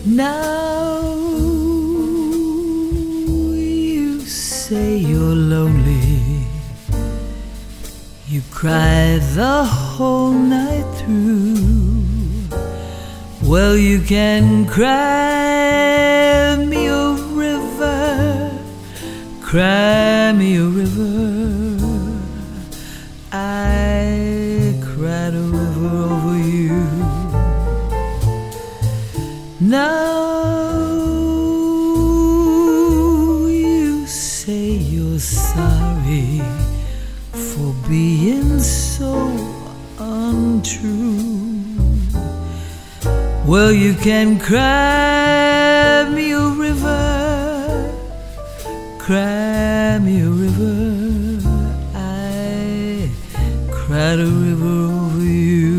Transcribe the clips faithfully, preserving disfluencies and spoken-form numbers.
Now you say you're lonely, you cry the whole night through. Well, you can cry me a river, cry me a river. I cried a river over you. Now you say you're sorry for being so untrue. Well, you can cry me a river, cry me a river. I cried a river over you.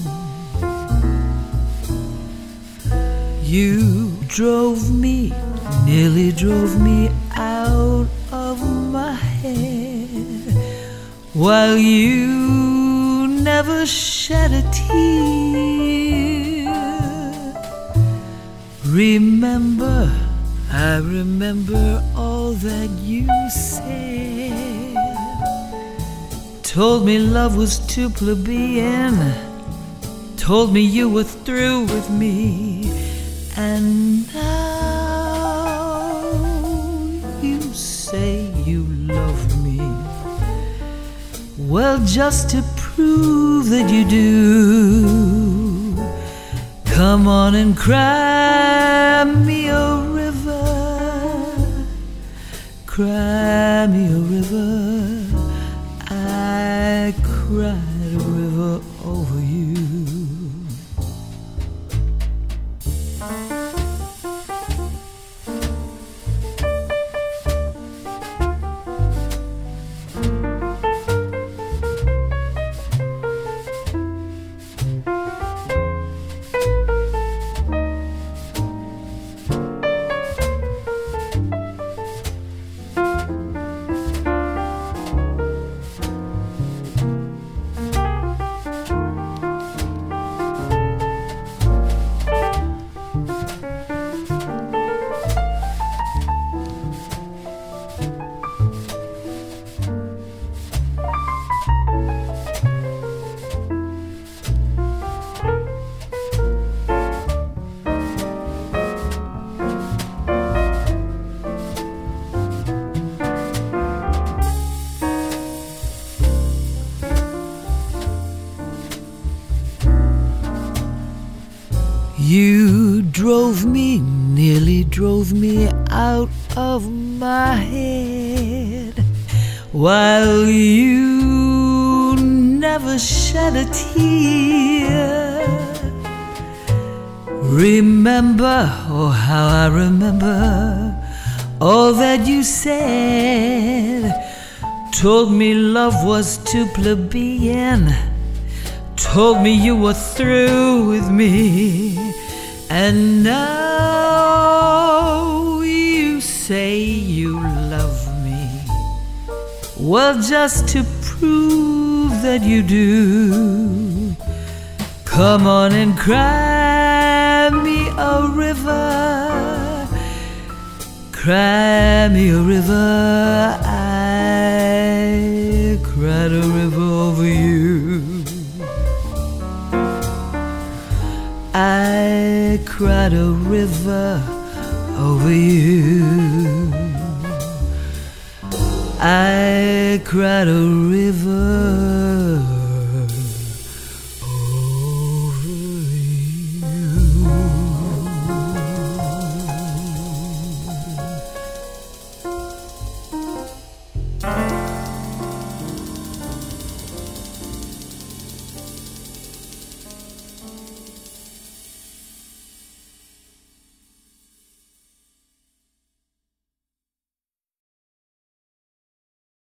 You drove me, nearly drove me out of my head, while you never shed a tear. Remember, I remember all that you said. Told me love was too plebeian, told me you were through with me. And now you say you love me. Well, just to prove that you do, come on and cry me a river, cry me a river. I cried a river over you. You drove me, nearly drove me out of my head, while you never shed a tear. Remember, oh how I remember all that you said. Told me love was too plebeian, told me you were through with me. And now you say you love me. Well, just to prove that you do, come on and cry me a river, cry me a river. I cried a river over you. I cried a river over you. I cried a river